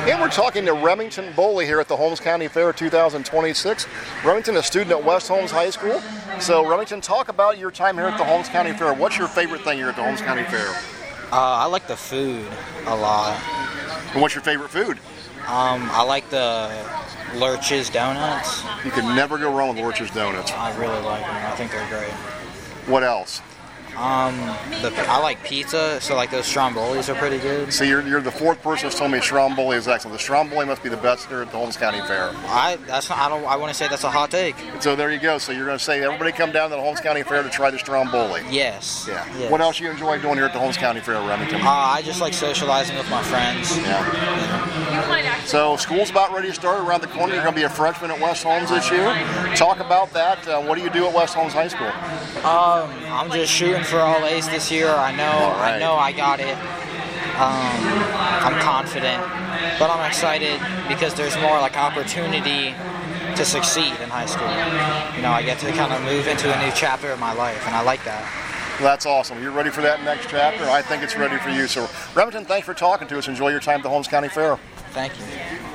And we're talking to Remington Boley here at the Holmes County Fair 2026. Remington, a student at West Holmes High School. So, Remington, talk about your time here at the Holmes County Fair. What's your favorite thing here at the Holmes County Fair? I like the food a lot. And what's your favorite food? I like the Lurch's donuts. You can never go wrong with Lurch's donuts. I really like them. I think they're great. What else? I like pizza, so like those strombolis are pretty good. So you're the fourth person who's told me Stromboli is excellent. The Stromboli must be the best here at the Holmes County Fair. I want to say that's a hot take. So there you go. So you're going to say everybody come down to the Holmes County Fair to try the Stromboli. Yes. Yeah. Yes. What else you enjoy doing here at the Holmes County Fair, Remington? I just like socializing with my friends. Yeah. So school's about ready to start around the corner. You're going to be a freshman at West Holmes this year. Talk about that. What do you do at West Holmes High School? I'm just shooting for all A's this year. I know I got it. I'm confident, but I'm excited because there's more like opportunity to succeed in high school. You know, I get to kind of move into a new chapter of my life, and I like that. Well, that's awesome. You're ready for that next chapter. I think it's ready for you. So, Remington, thanks for talking to us. Enjoy your time at the Holmes County Fair. Thank you.